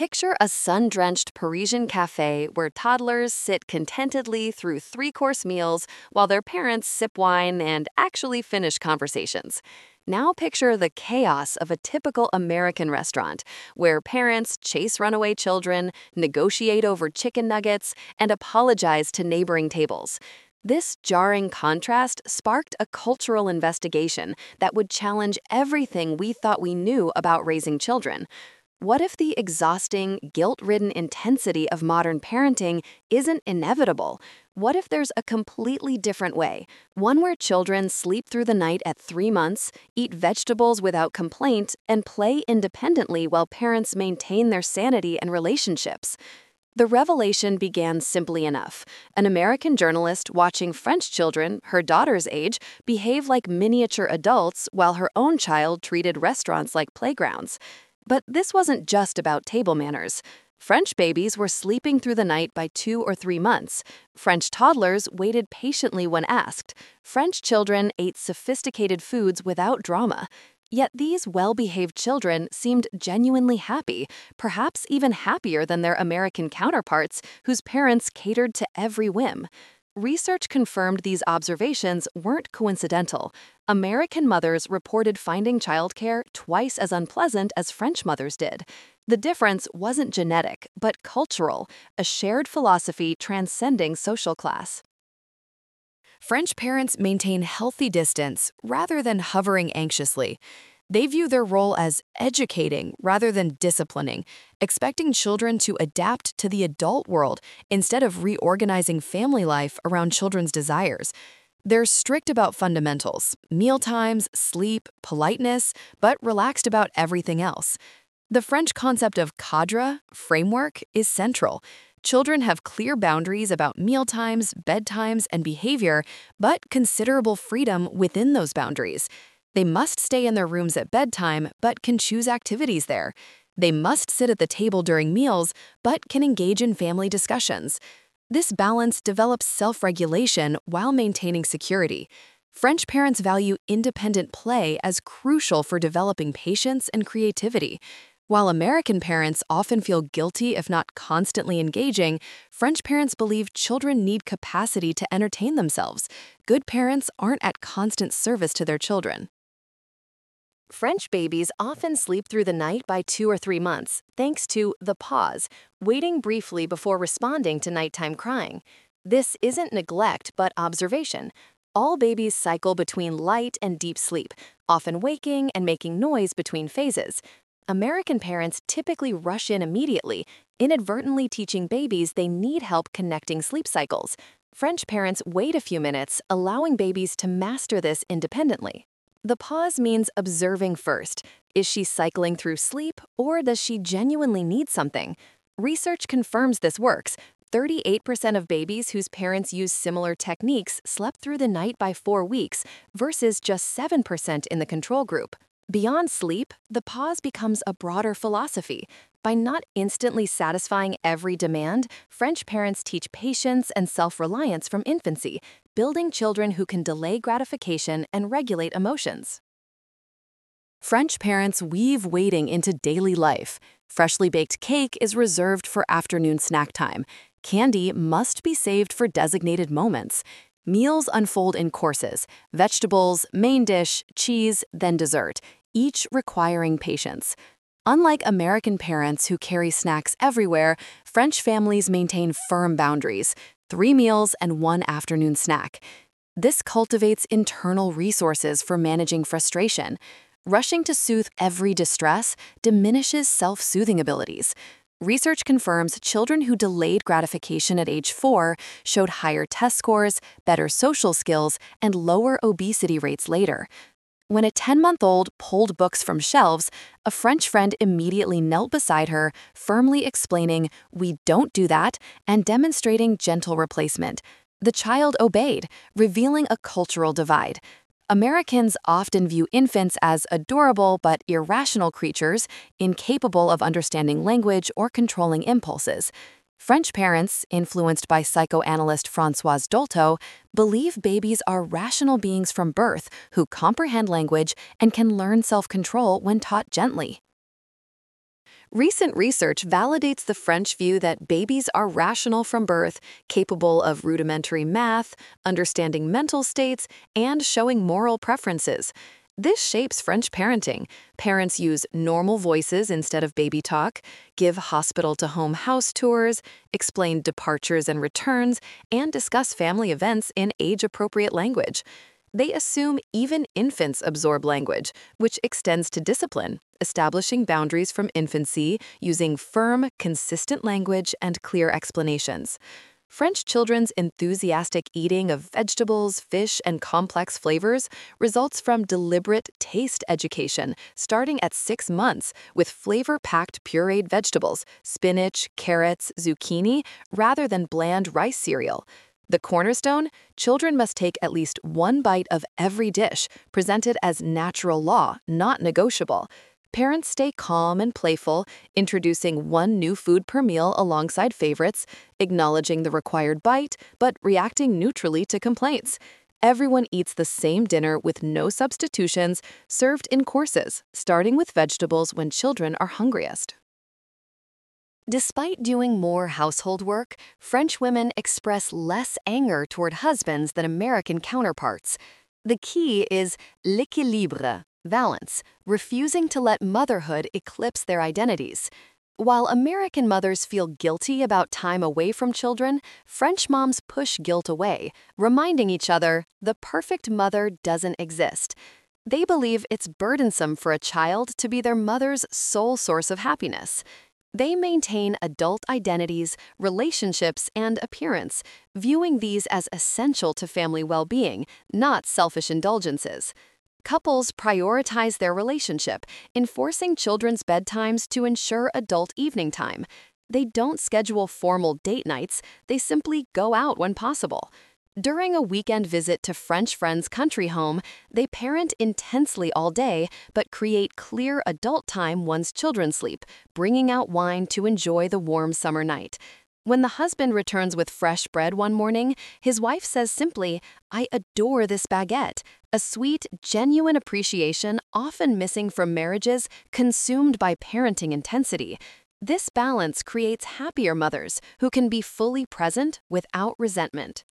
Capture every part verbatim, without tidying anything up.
Picture a sun-drenched Parisian cafe where toddlers sit contentedly through three-course meals while their parents sip wine and actually finish conversations. Now picture the chaos of a typical American restaurant, where parents chase runaway children, negotiate over chicken nuggets, and apologize to neighboring tables. This jarring contrast sparked a cultural investigation that would challenge everything we thought we knew about raising children. What if the exhausting, guilt-ridden intensity of modern parenting isn't inevitable? What if there's a completely different way, one where children sleep through the night at three months, eat vegetables without complaint, and play independently while parents maintain their sanity and relationships? The revelation began simply enough. An American journalist watching French children, her daughter's age, behave like miniature adults while her own child treated restaurants like playgrounds. But this wasn't just about table manners. French babies were sleeping through the night by two or three months. French toddlers waited patiently when asked. French children ate sophisticated foods without drama. Yet these well-behaved children seemed genuinely happy, perhaps even happier than their American counterparts, whose parents catered to every whim. Research confirmed these observations weren't coincidental. American mothers reported finding childcare twice as unpleasant as French mothers did. The difference wasn't genetic, but cultural, a shared philosophy transcending social class. French parents maintain healthy distance rather than hovering anxiously. They view their role as educating rather than disciplining, expecting children to adapt to the adult world instead of reorganizing family life around children's desires. They're strict about fundamentals, meal times, sleep, politeness, but relaxed about everything else. The French concept of cadre, framework, is central. Children have clear boundaries about meal times, bedtimes, and behavior, but considerable freedom within those boundaries. They must stay in their rooms at bedtime, but can choose activities there. They must sit at the table during meals, but can engage in family discussions. This balance develops self-regulation while maintaining security. French parents value independent play as crucial for developing patience and creativity. While American parents often feel guilty if not constantly engaging, French parents believe children need capacity to entertain themselves. Good parents aren't at constant service to their children. French babies often sleep through the night by two or three months, thanks to the pause, waiting briefly before responding to nighttime crying. This isn't neglect, but observation. All babies cycle between light and deep sleep, often waking and making noise between phases. American parents typically rush in immediately, inadvertently teaching babies they need help connecting sleep cycles. French parents wait a few minutes, allowing babies to master this independently. The pause means observing first. Is she cycling through sleep, or does she genuinely need something? Research confirms this works. thirty-eight percent of babies whose parents use similar techniques slept through the night by four weeks, versus just seven percent in the control group. Beyond sleep, the pause becomes a broader philosophy. By not instantly satisfying every demand, French parents teach patience and self-reliance from infancy, building children who can delay gratification and regulate emotions. French parents weave waiting into daily life. Freshly baked cake is reserved for afternoon snack time. Candy must be saved for designated moments. Meals unfold in courses: vegetables, main dish, cheese, then dessert, each requiring patience. Unlike American parents who carry snacks everywhere, French families maintain firm boundaries: three meals and one afternoon snack. This cultivates internal resources for managing frustration. Rushing to soothe every distress diminishes self-soothing abilities. Research confirms children who delayed gratification at age four showed higher test scores, better social skills, and lower obesity rates later. When a ten-month-old pulled books from shelves, a French friend immediately knelt beside her, firmly explaining, "We don't do that," and demonstrating gentle replacement. The child obeyed, revealing a cultural divide. Americans often view infants as adorable but irrational creatures, incapable of understanding language or controlling impulses. French parents, influenced by psychoanalyst Françoise Dolto, believe babies are rational beings from birth who comprehend language and can learn self-control when taught gently. Recent research validates the French view that babies are rational from birth, capable of rudimentary math, understanding mental states, and showing moral preferences. This shapes French parenting. Parents use normal voices instead of baby talk, give hospital-to-home house tours, explain departures and returns, and discuss family events in age-appropriate language. They assume even infants absorb language, which extends to discipline, establishing boundaries from infancy using firm, consistent language and clear explanations. French children's enthusiastic eating of vegetables, fish, and complex flavors results from deliberate taste education, starting at six months with flavor-packed pureed vegetables, spinach, carrots, zucchini, rather than bland rice cereal. The cornerstone: children must take at least one bite of every dish, presented as natural law, not negotiable. Parents stay calm and playful, introducing one new food per meal alongside favorites, acknowledging the required bite, but reacting neutrally to complaints. Everyone eats the same dinner with no substitutions, served in courses, starting with vegetables when children are hungriest. Despite doing more household work, French women express less anger toward husbands than American counterparts. The key is l'équilibre, balance, refusing to let motherhood eclipse their identities. While American mothers feel guilty about time away from children, French moms push guilt away, reminding each other the perfect mother doesn't exist. They believe it's burdensome for a child to be their mother's sole source of happiness. They maintain adult identities, relationships, and appearance, viewing these as essential to family well-being, not selfish indulgences. Couples prioritize their relationship, enforcing children's bedtimes to ensure adult evening time. They don't schedule formal date nights, they simply go out when possible. During a weekend visit to French friends' country home, they parent intensely all day but create clear adult time once children sleep, bringing out wine to enjoy the warm summer night. When the husband returns with fresh bread one morning, his wife says simply, "I adore this baguette," a sweet, genuine appreciation often missing from marriages consumed by parenting intensity. This balance creates happier mothers who can be fully present without resentment.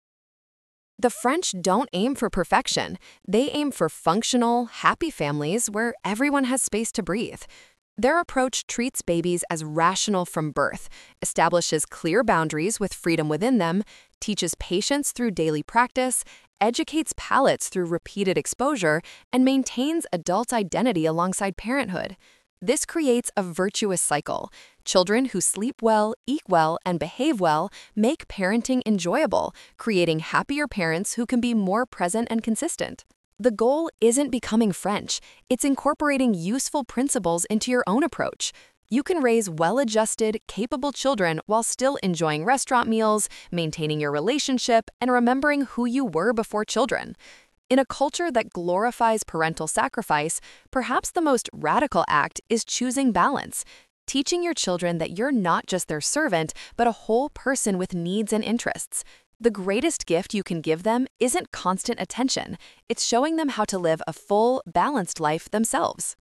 The French don't aim for perfection. They aim for functional, happy families where everyone has space to breathe. Their approach treats babies as rational from birth, establishes clear boundaries with freedom within them, teaches patience through daily practice, educates palates through repeated exposure, and maintains adult identity alongside parenthood. This creates a virtuous cycle. Children who sleep well, eat well, and behave well make parenting enjoyable, creating happier parents who can be more present and consistent. The goal isn't becoming French, it's incorporating useful principles into your own approach. You can raise well-adjusted, capable children while still enjoying restaurant meals, maintaining your relationship, and remembering who you were before children. In a culture that glorifies parental sacrifice, perhaps the most radical act is choosing balance, teaching your children that you're not just their servant, but a whole person with needs and interests. The greatest gift you can give them isn't constant attention, it's showing them how to live a full, balanced life themselves.